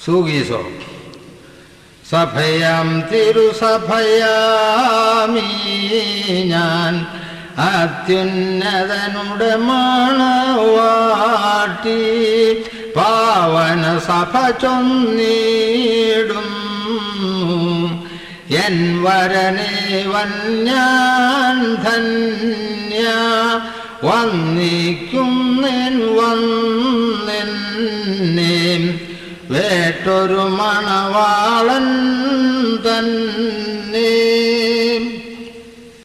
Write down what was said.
സുഖീസോ സഭയാം തിരുസഭയാമീ ഞാൻ അത്യുന്നതനുടെ മണവാട്ടി പാവന സഭ ചൊന്നിടും എൻ വരനേവൻ ഞാൻ ധന്യ വന്നിക്കുന്നേൻ വന്നെന്നെ വേട്ടൊരു മണവാളൻ തന്നെ